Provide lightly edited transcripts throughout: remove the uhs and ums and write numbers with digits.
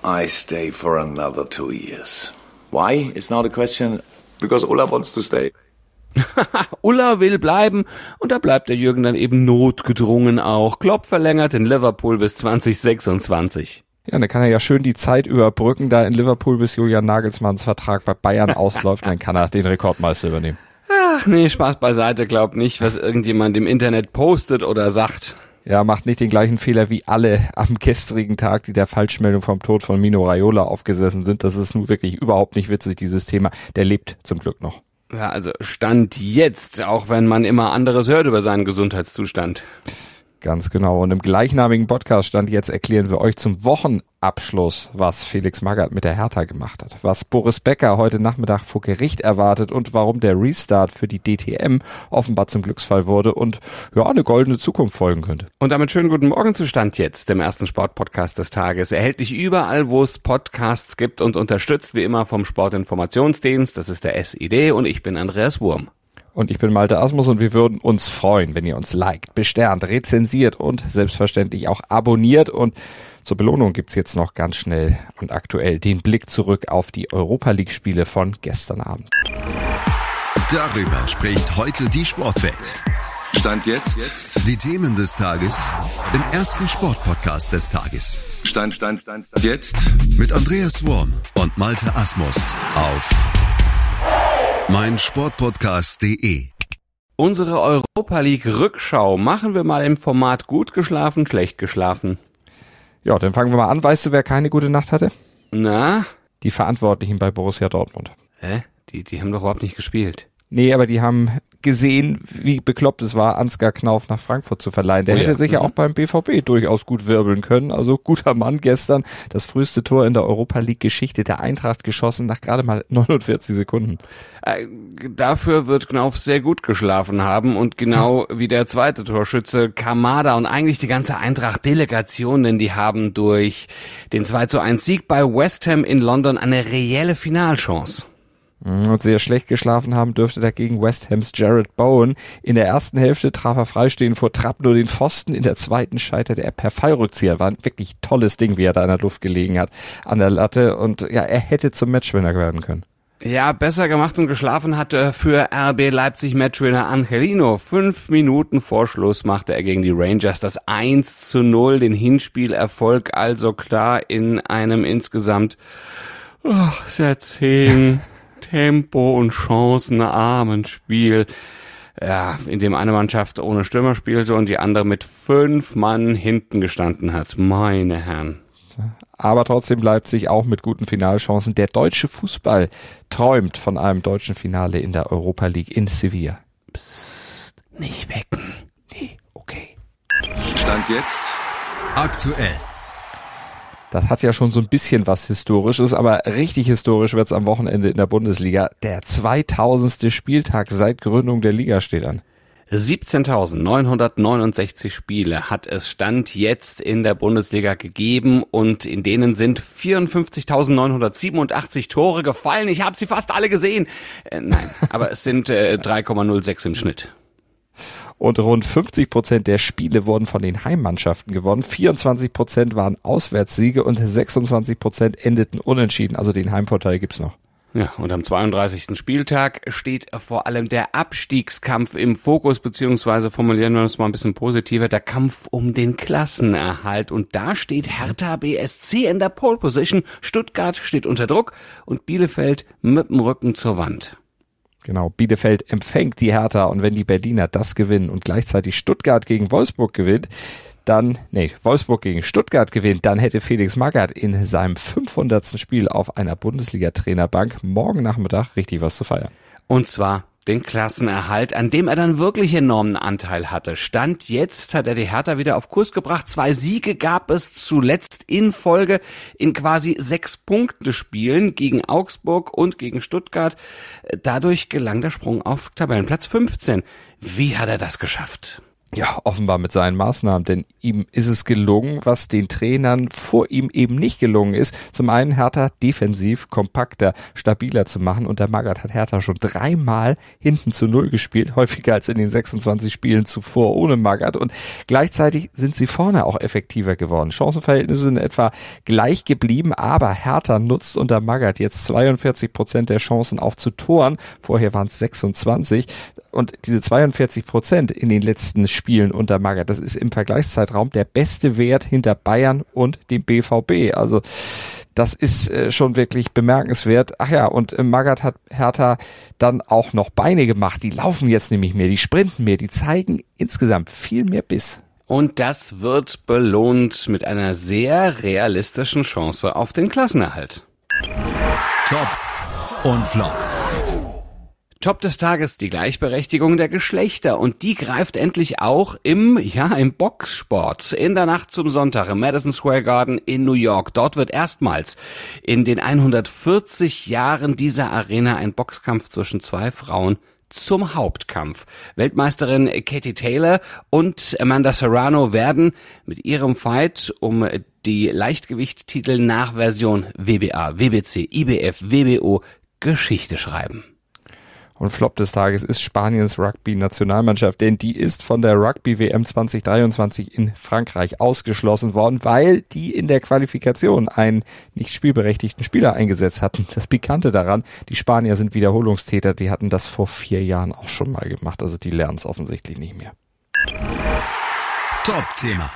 I stay for another 2 years. Why? It's not a question, because Ulla wants to stay. Ulla will bleiben und da bleibt der Jürgen dann eben notgedrungen auch. Klopp verlängert in Liverpool bis 2026. Ja, dann kann er ja schön die Zeit überbrücken, da in Liverpool bis Julian Nagelsmanns Vertrag bei Bayern ausläuft, und dann kann er den Rekordmeister übernehmen. Ach nee, Spaß beiseite, glaub nicht, was irgendjemand im Internet postet oder sagt. Ja, macht nicht den gleichen Fehler wie alle am gestrigen Tag, die der Falschmeldung vom Tod von Mino Raiola aufgesessen sind. Das ist nun wirklich überhaupt nicht witzig, dieses Thema. Der lebt zum Glück noch. Ja, also Stand jetzt, auch wenn man immer anderes hört über seinen Gesundheitszustand. Ganz genau. Und im gleichnamigen Podcast Stand jetzt erklären wir euch zum Wochenabschluss, was Felix Magath mit der Hertha gemacht hat, was Boris Becker heute Nachmittag vor Gericht erwartet und warum der Restart für die DTM offenbar zum Glücksfall wurde und ja, eine goldene Zukunft folgen könnte. Und damit schönen guten Morgen zu Stand jetzt, dem ersten Sportpodcast des Tages. Erhältlich überall, wo es Podcasts gibt und unterstützt wie immer vom Sportinformationsdienst. Das ist der SID und ich bin Andreas Wurm. Und ich bin Malte Asmus und wir würden uns freuen, wenn ihr uns liked, besternt, rezensiert und selbstverständlich auch abonniert. Und zur Belohnung gibt's jetzt noch ganz schnell und aktuell den Blick zurück auf die Europa-League-Spiele von gestern Abend. Darüber spricht heute die Sportwelt. Stand jetzt die Themen des Tages im ersten Sportpodcast des Tages. Stand jetzt mit Andreas Wurm und Malte Asmus auf meinsportpodcast.de. Unsere Europa League Rückschau machen wir mal im Format gut geschlafen, schlecht geschlafen. Ja, dann fangen wir mal an. Weißt du, wer keine gute Nacht hatte? Na? Die Verantwortlichen bei Borussia Dortmund. Hä? Die haben doch überhaupt nicht gespielt. Nee, aber die haben gesehen, wie bekloppt es war, Ansgar Knauf nach Frankfurt zu verleihen. Der hätte sich ja auch beim BVB durchaus gut wirbeln können. Also guter Mann gestern. Das früheste Tor in der Europa League Geschichte der Eintracht geschossen nach gerade mal 49 Sekunden. Dafür wird Knauf sehr gut geschlafen haben und genau wie der zweite Torschütze Kamada und eigentlich die ganze Eintracht-Delegation, denn die haben durch den 2:1 Sieg bei West Ham in London eine reelle Finalchance. Und sehr schlecht geschlafen haben dürfte dagegen West Hams Jared Bowen. In der ersten Hälfte traf er freistehend vor Trapp nur den Pfosten, in der zweiten scheiterte er per Fallrückzieher. War ein wirklich tolles Ding, wie er da in der Luft gelegen hat an der Latte und ja, er hätte zum Matchwinner werden können. Ja, besser gemacht und geschlafen hatte für RB Leipzig Matchwinner Angelino. 5 Minuten vor Schluss machte er gegen die Rangers das 1:0, den Hinspielerfolg also klar in einem insgesamt sehr 10 Tempo- und chancenarmen Spiel, ja, in dem eine Mannschaft ohne Stürmer spielte und die andere mit 5 Mann hinten gestanden hat. Meine Herren. Aber trotzdem Leipzig auch mit guten Finalchancen. Der deutsche Fußball träumt von einem deutschen Finale in der Europa League in Sevilla. Psst, nicht wecken. Nee, okay. Stand jetzt aktuell. Das hat ja schon so ein bisschen was Historisches, aber richtig historisch wird's am Wochenende in der Bundesliga. Der 2000. Spieltag seit Gründung der Liga steht an. 17.969 Spiele hat es Stand jetzt in der Bundesliga gegeben und in denen sind 54.987 Tore gefallen. Ich habe sie fast alle gesehen. Nein, aber es sind 3,06 im Schnitt. Und rund 50% der Spiele wurden von den Heimmannschaften gewonnen. 24% waren Auswärtssiege und 26% endeten unentschieden. Also den Heimvorteil gibt's noch. Ja, und am 32. Spieltag steht vor allem der Abstiegskampf im Fokus, beziehungsweise formulieren wir uns mal ein bisschen positiver, der Kampf um den Klassenerhalt. Und da steht Hertha BSC in der Pole Position, Stuttgart steht unter Druck und Bielefeld mit dem Rücken zur Wand. Genau, Bielefeld empfängt die Hertha und wenn die Berliner das gewinnen und gleichzeitig Stuttgart gegen Wolfsburg gewinnt, Wolfsburg gegen Stuttgart gewinnt, dann hätte Felix Magath in seinem 500. Spiel auf einer Bundesliga-Trainerbank morgen Nachmittag richtig was zu feiern. Und zwar den Klassenerhalt, an dem er dann wirklich enormen Anteil hatte. Stand jetzt hat er die Hertha wieder auf Kurs gebracht. 2 Siege gab es zuletzt in Folge in quasi 6-Punkte-Spielen gegen Augsburg und gegen Stuttgart. Dadurch gelang der Sprung auf Tabellenplatz 15. Wie hat er das geschafft? Ja, offenbar mit seinen Maßnahmen, denn ihm ist es gelungen, was den Trainern vor ihm eben nicht gelungen ist. Zum einen Hertha defensiv, kompakter, stabiler zu machen und der Magath hat Hertha schon 3-mal hinten zu 0 gespielt, häufiger als in den 26 Spielen zuvor ohne Magath und gleichzeitig sind sie vorne auch effektiver geworden. Chancenverhältnisse sind etwa gleich geblieben, aber Hertha nutzt unter Magath jetzt 42% der Chancen auch zu Toren, vorher waren es 26 und diese 42% in den letzten Spielen unter Magath, das ist im Vergleichszeitraum der beste Wert hinter Bayern und dem BVB. Also das ist schon wirklich bemerkenswert. Ach ja, und Magath hat Hertha dann auch noch Beine gemacht. Die laufen jetzt nämlich mehr, die sprinten mehr, die zeigen insgesamt viel mehr Biss. Und das wird belohnt mit einer sehr realistischen Chance auf den Klassenerhalt. Top und Flop. Top des Tages, die Gleichberechtigung der Geschlechter und die greift endlich auch im Boxsport. In der Nacht zum Sonntag im Madison Square Garden in New York. Dort wird erstmals in den 140 Jahren dieser Arena ein Boxkampf zwischen 2 Frauen zum Hauptkampf. Weltmeisterin Katie Taylor und Amanda Serrano werden mit ihrem Fight um die Leichtgewichttitel nach Version WBA, WBC, IBF, WBO Geschichte schreiben. Und Flop des Tages ist Spaniens Rugby-Nationalmannschaft, denn die ist von der Rugby-WM 2023 in Frankreich ausgeschlossen worden, weil die in der Qualifikation einen nicht spielberechtigten Spieler eingesetzt hatten. Das Pikante daran, die Spanier sind Wiederholungstäter, die hatten das vor 4 Jahren auch schon mal gemacht, also die lernen es offensichtlich nicht mehr. Top-Thema.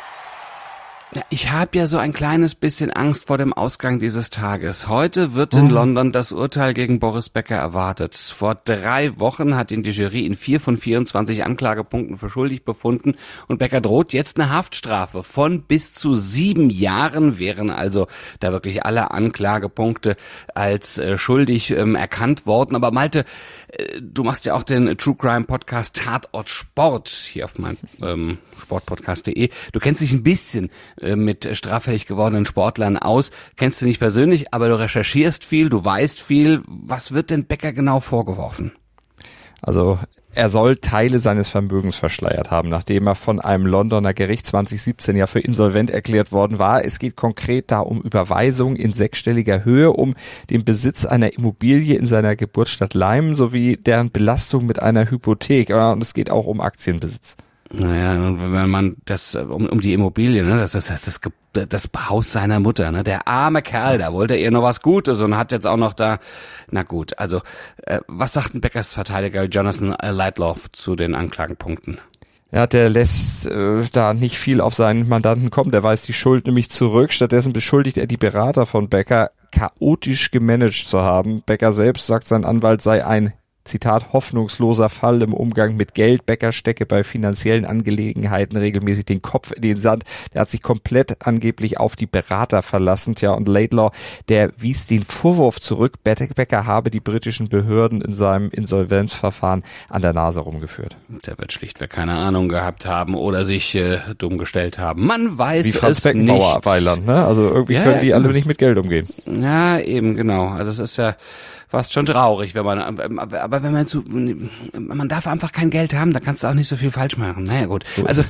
Ja, ich habe ja so ein kleines bisschen Angst vor dem Ausgang dieses Tages. Heute wird in London das Urteil gegen Boris Becker erwartet. Vor 3 Wochen hat ihn die Jury in 4 von 24 Anklagepunkten für schuldig befunden und Becker droht jetzt eine Haftstrafe von bis zu 7 Jahren, wären also da wirklich alle Anklagepunkte als schuldig erkannt worden. Aber Malte, du machst ja auch den True Crime Podcast Tatort Sport hier auf meinem sportpodcast.de. Du kennst dich ein bisschen mit straffällig gewordenen Sportlern aus, kennst du nicht persönlich, aber du recherchierst viel, du weißt viel. Was wird denn Becker genau vorgeworfen? Also er soll Teile seines Vermögens verschleiert haben, nachdem er von einem Londoner Gericht 2017 ja für insolvent erklärt worden war. Es geht konkret da um Überweisungen in 6-stelliger Höhe, um den Besitz einer Immobilie in seiner Geburtsstadt Lyme sowie deren Belastung mit einer Hypothek. Und es geht auch um Aktienbesitz. Naja, wenn man das um die Immobilie, ne, das Haus seiner Mutter, ne, der arme Kerl, da wollte er ihr noch was Gutes und hat jetzt auch noch da, na gut, also was sagt ein Beckers Verteidiger Jonathan Lightlaw zu den Anklagepunkten? Ja, der lässt da nicht viel auf seinen Mandanten kommen, der weist die Schuld nämlich zurück, stattdessen beschuldigt er die Berater von Becker, chaotisch gemanagt zu haben. Becker selbst sagt, sein Anwalt sei ein Zitat, hoffnungsloser Fall im Umgang mit Geld. Becker stecke bei finanziellen Angelegenheiten regelmäßig den Kopf in den Sand. Der hat sich komplett angeblich auf die Berater verlassen. Tja, und Laidlaw, der wies den Vorwurf zurück, Becker habe die britischen Behörden in seinem Insolvenzverfahren an der Nase rumgeführt. Der wird schlichtweg keine Ahnung gehabt haben oder sich dumm gestellt haben. Man weiß wie Franz es Beckenbauer nicht. Weiland, ne? Also irgendwie können die alle nicht mit Geld umgehen. Ja, eben, genau. Also es ist ja fast schon traurig, wenn man, aber wenn man darf einfach kein Geld haben, dann kannst du auch nicht so viel falsch machen. Naja, gut. So also,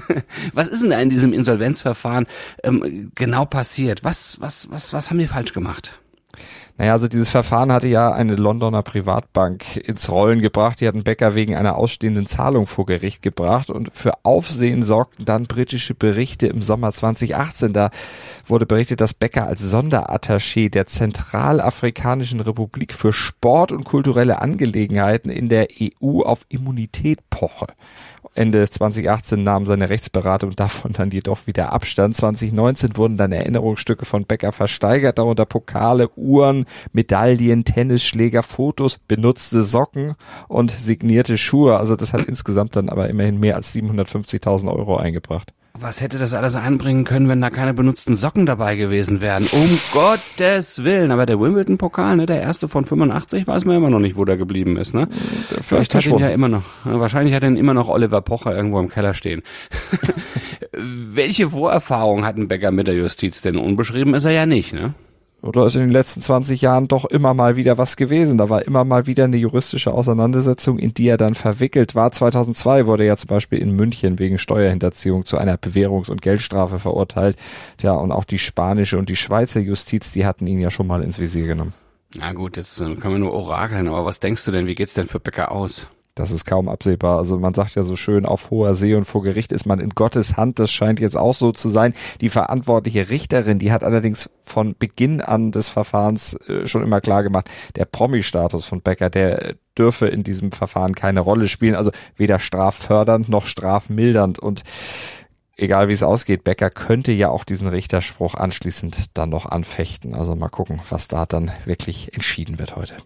was ist denn da in diesem Insolvenzverfahren genau passiert? Was haben die falsch gemacht? Naja, also dieses Verfahren hatte ja eine Londoner Privatbank ins Rollen gebracht. Die hatten Becker wegen einer ausstehenden Zahlung vor Gericht gebracht und für Aufsehen sorgten dann britische Berichte im Sommer 2018. Da wurde berichtet, dass Becker als Sonderattaché der Zentralafrikanischen Republik für Sport und kulturelle Angelegenheiten in der EU auf Immunität poche. Ende 2018 nahm seine Rechtsberatung davon dann jedoch wieder Abstand. 2019 wurden dann Erinnerungsstücke von Becker versteigert, darunter Pokale, Uhren, Medaillen, Tennisschläger, Fotos, benutzte Socken und signierte Schuhe. Also das hat insgesamt dann aber immerhin mehr als 750.000 Euro eingebracht. Was hätte das alles einbringen können, wenn da keine benutzten Socken dabei gewesen wären? Um Gottes Willen. Aber der Wimbledon-Pokal, ne, der erste von 85, weiß man immer noch nicht, wo der geblieben ist, ne? Vielleicht hat ihn ja immer noch. Wahrscheinlich hat ihn immer noch Oliver Pocher irgendwo im Keller stehen. Welche Vorerfahrungen hat ein Becker mit der Justiz denn? Unbeschrieben ist er ja nicht, ne? Oder ist in den letzten 20 Jahren doch immer mal wieder was gewesen? Da war immer mal wieder eine juristische Auseinandersetzung, in die er dann verwickelt war. 2002 wurde er ja zum Beispiel in München wegen Steuerhinterziehung zu einer Bewährungs- und Geldstrafe verurteilt. Tja, und auch die spanische und die Schweizer Justiz, die hatten ihn ja schon mal ins Visier genommen. Na gut, jetzt können wir nur orakeln, aber was denkst du denn, wie geht's denn für Becker aus? Das ist kaum absehbar. Also man sagt ja so schön, auf hoher See und vor Gericht ist man in Gottes Hand. Das scheint jetzt auch so zu sein. Die verantwortliche Richterin, die hat allerdings von Beginn an des Verfahrens schon immer klar gemacht, der Promi-Status von Becker, der dürfe in diesem Verfahren keine Rolle spielen. Also weder straffördernd noch strafmildernd. Und egal wie es ausgeht, Becker könnte ja auch diesen Richterspruch anschließend dann noch anfechten. Also mal gucken, was da dann wirklich entschieden wird heute.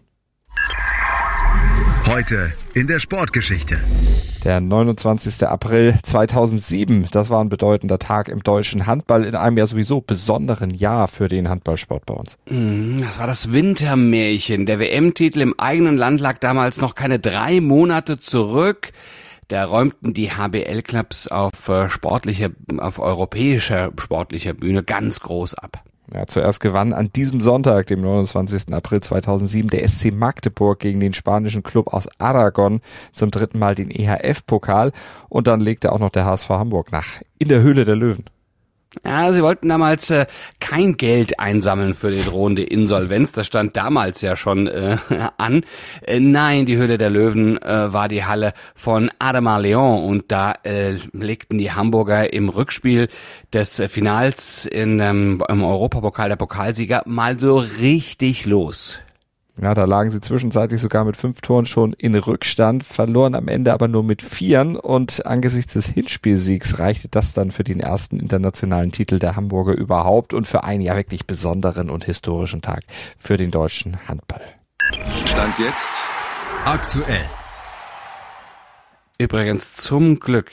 Heute in der Sportgeschichte. Der 29. April 2007, das war ein bedeutender Tag im deutschen Handball in einem ja sowieso besonderen Jahr für den Handballsport bei uns. Das war das Wintermärchen. Der WM-Titel im eigenen Land lag damals noch keine 3 Monate zurück. Da räumten die HBL-Clubs auf europäischer sportlicher Bühne ganz groß ab. Ja, zuerst gewann an diesem Sonntag, dem 29. April 2007, der SC Magdeburg gegen den spanischen Club aus Aragon zum 3. Mal den EHF-Pokal und dann legte auch noch der HSV Hamburg nach in der Höhle der Löwen. Ja, sie wollten damals kein Geld einsammeln für die drohende Insolvenz. Das stand damals ja schon an. Nein, die Höhle der Löwen war die Halle von Ademar Leon und da legten die Hamburger im Rückspiel des Finals im Europapokal der Pokalsieger mal so richtig los. Ja, da lagen sie zwischenzeitlich sogar mit 5 Toren schon in Rückstand, verloren am Ende aber nur mit 4 und angesichts des Hinspielsiegs reichte das dann für den ersten internationalen Titel der Hamburger überhaupt und für einen ja wirklich besonderen und historischen Tag für den deutschen Handball. Stand jetzt aktuell. Übrigens zum Glück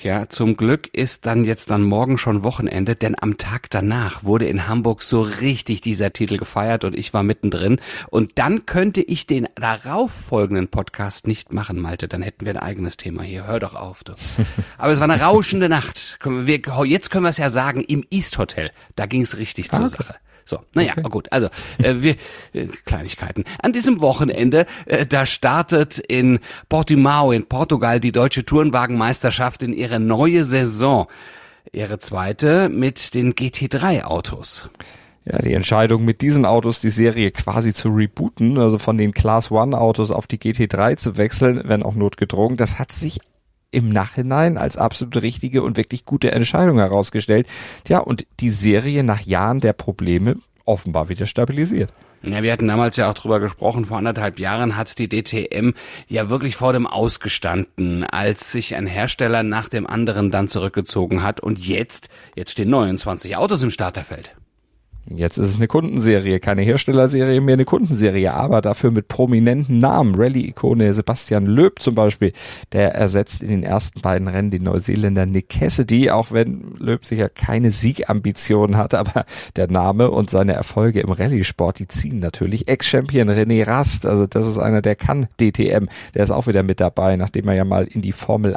ist dann jetzt morgen schon Wochenende, denn am Tag danach wurde in Hamburg so richtig dieser Titel gefeiert und ich war mittendrin und dann könnte ich den darauf folgenden Podcast nicht machen, Malte, dann hätten wir ein eigenes Thema hier, hör doch auf, du. Aber es war eine rauschende Nacht, jetzt können wir es ja sagen, im East Hotel, da ging es richtig zur Sache. So, naja, okay. Gut, also Kleinigkeiten. An diesem Wochenende, da startet in Portimao in Portugal die deutsche Tourenwagenmeisterschaft in ihre neue Saison. Ihre zweite mit den GT3-Autos. Ja, die Entscheidung mit diesen Autos die Serie quasi zu rebooten, also von den Class-1-Autos auf die GT3 zu wechseln, wenn auch notgedrungen, das hat sich im Nachhinein als absolut richtige und wirklich gute Entscheidung herausgestellt. Tja, und die Serie nach Jahren der Probleme offenbar wieder stabilisiert. Ja, wir hatten damals ja auch drüber gesprochen, vor 1,5 Jahren hat die DTM ja wirklich vor dem Aus gestanden, als sich ein Hersteller nach dem anderen dann zurückgezogen hat und jetzt stehen 29 Autos im Starterfeld. Jetzt ist es eine Kundenserie, keine Herstellerserie mehr, eine Kundenserie, aber dafür mit prominenten Namen. Rallye-Ikone Sebastian Loeb zum Beispiel, der ersetzt in den ersten beiden Rennen den Neuseeländer Nick Cassidy, auch wenn Loeb sicher keine Siegambitionen hat, aber der Name und seine Erfolge im Rallye-Sport, die ziehen natürlich. Ex-Champion René Rast, also das ist einer, der kann DTM, der ist auch wieder mit dabei, nachdem er ja mal in die Formel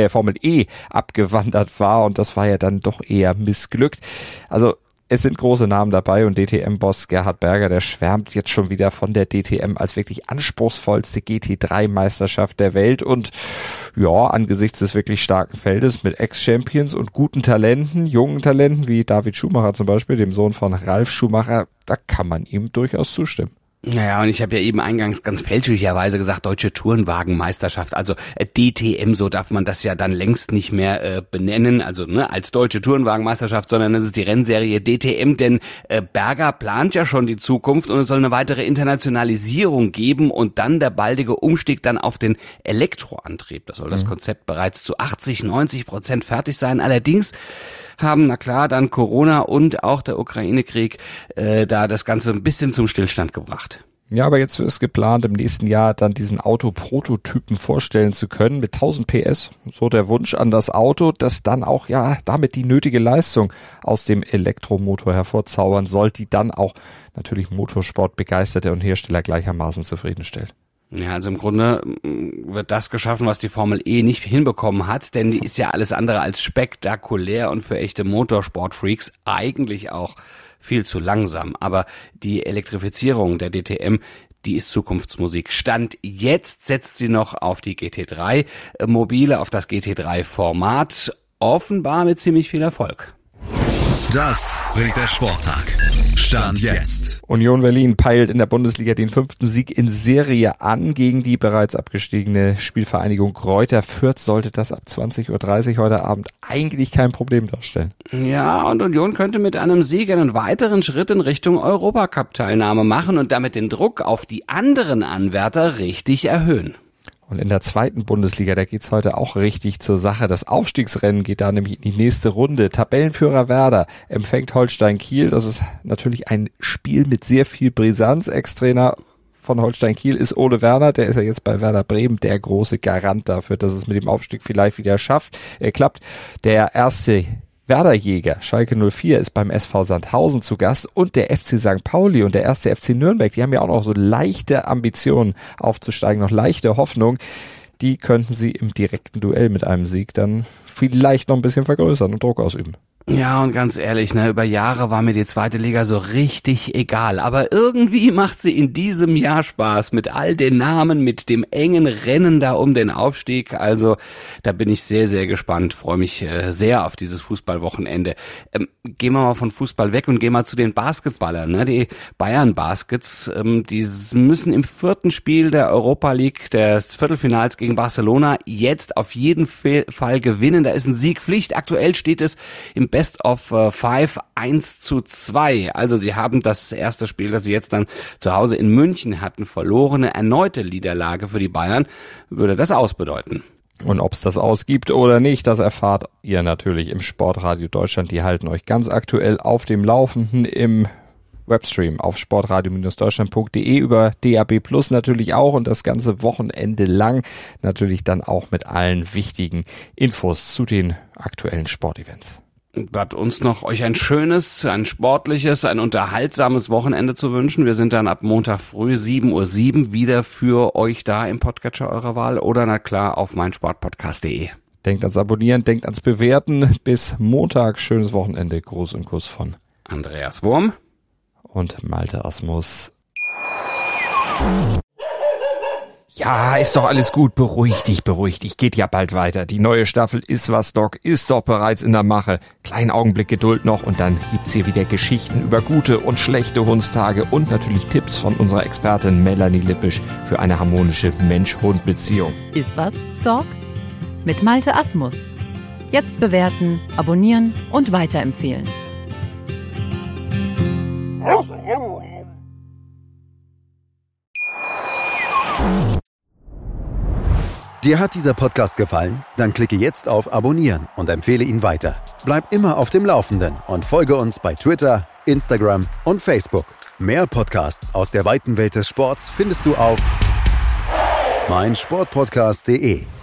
E abgewandert war und das war ja dann doch eher missglückt. Also es sind große Namen dabei und DTM-Boss Gerhard Berger, der schwärmt jetzt schon wieder von der DTM als wirklich anspruchsvollste GT3-Meisterschaft der Welt und ja, angesichts des wirklich starken Feldes mit Ex-Champions und guten Talenten, jungen Talenten wie David Schumacher zum Beispiel, dem Sohn von Ralf Schumacher, da kann man ihm durchaus zustimmen. Naja, und ich habe ja eben eingangs ganz fälschlicherweise gesagt, Deutsche Tourenwagenmeisterschaft, also DTM, so darf man das ja dann längst nicht mehr benennen, also als Deutsche Tourenwagenmeisterschaft, sondern es ist die Rennserie DTM, denn Berger plant ja schon die Zukunft und es soll eine weitere Internationalisierung geben und dann der baldige Umstieg dann auf den Elektroantrieb. Da soll das Konzept bereits zu 80-90% fertig sein, allerdings haben, na klar, dann Corona und auch der Ukraine-Krieg da das Ganze ein bisschen zum Stillstand gebracht. Ja, aber jetzt ist geplant, im nächsten Jahr dann diesen Autoprototypen vorstellen zu können mit 1000 PS. So der Wunsch an das Auto, das dann auch ja damit die nötige Leistung aus dem Elektromotor hervorzaubern soll, die dann auch natürlich Motorsportbegeisterte und Hersteller gleichermaßen zufriedenstellt. Ja, also im Grunde wird das geschaffen, was die Formel E nicht hinbekommen hat, denn die ist ja alles andere als spektakulär und für echte Motorsportfreaks eigentlich auch viel zu langsam. Aber die Elektrifizierung der DTM, die ist Zukunftsmusik. Stand jetzt setzt sie noch auf die GT3 Mobile, auf das GT3-Format, offenbar mit ziemlich viel Erfolg. Das bringt der Sporttag. Stand jetzt. Union Berlin peilt in der Bundesliga den 5. Sieg in Serie an gegen die bereits abgestiegene Spielvereinigung Greuther Fürth. Sollte das ab 20.30 Uhr heute Abend eigentlich kein Problem darstellen. Ja, und Union könnte mit einem Sieg einen weiteren Schritt in Richtung Europacup-Teilnahme machen und damit den Druck auf die anderen Anwärter richtig erhöhen. Und in der 2. Bundesliga, da geht's heute auch richtig zur Sache. Das Aufstiegsrennen geht da nämlich in die nächste Runde. Tabellenführer Werder empfängt Holstein Kiel. Das ist natürlich ein Spiel mit sehr viel Brisanz. Ex-Trainer von Holstein Kiel ist Ole Werner. Der ist ja jetzt bei Werder Bremen der große Garant dafür, dass es mit dem Aufstieg vielleicht wieder klappt. Der erste Werderjäger, Schalke 04, ist beim SV Sandhausen zu Gast und der FC St. Pauli und der erste FC Nürnberg, die haben ja auch noch so leichte Ambitionen aufzusteigen, noch leichte Hoffnung. Die könnten sie im direkten Duell mit einem Sieg dann vielleicht noch ein bisschen vergrößern und Druck ausüben. Ja, und ganz ehrlich, über Jahre war mir die 2. Liga so richtig egal. Aber irgendwie macht sie in diesem Jahr Spaß mit all den Namen, mit dem engen Rennen da um den Aufstieg. Also da bin ich sehr, sehr gespannt, freue mich sehr auf dieses Fußballwochenende. Gehen wir mal von Fußball weg und gehen mal zu den Basketballern. Die Bayern Baskets, die müssen im 4. Spiel der Europa League, des Viertelfinals gegen Barcelona, jetzt auf jeden Fall gewinnen. Da ist ein Sieg Pflicht. Aktuell steht es im Best of 5 1:2. Also sie haben das erste Spiel, das sie jetzt dann zu Hause in München hatten, verloren. Eine erneute Niederlage für die Bayern würde das ausbedeuten. Und ob es das ausgibt oder nicht, das erfahrt ihr natürlich im Sportradio Deutschland. Die halten euch ganz aktuell auf dem Laufenden im Webstream auf sportradio-deutschland.de, über DAB Plus natürlich auch und das ganze Wochenende lang natürlich dann auch mit allen wichtigen Infos zu den aktuellen Sportevents. Bleibt uns noch, euch ein schönes, ein sportliches, ein unterhaltsames Wochenende zu wünschen. Wir sind dann ab Montag früh 7:07 Uhr wieder für euch da im Podcatcher eurer Wahl oder na klar auf meinsportpodcast.de. Denkt ans Abonnieren, denkt ans Bewerten. Bis Montag, schönes Wochenende. Gruß und Kuss von Andreas Wurm und Malte Asmus. Ja, ist doch alles gut. Beruhig dich. Geht ja bald weiter. Die neue Staffel Iswas Dog ist doch bereits in der Mache. Kleinen Augenblick Geduld noch und dann gibt's hier wieder Geschichten über gute und schlechte Hundstage und natürlich Tipps von unserer Expertin Melanie Lippisch für eine harmonische Mensch-Hund-Beziehung. Iswas Dog? Mit Malte Asmus. Jetzt bewerten, abonnieren und weiterempfehlen. Dir hat dieser Podcast gefallen? Dann klicke jetzt auf Abonnieren und empfehle ihn weiter. Bleib immer auf dem Laufenden und folge uns bei Twitter, Instagram und Facebook. Mehr Podcasts aus der weiten Welt des Sports findest du auf meinsportpodcast.de.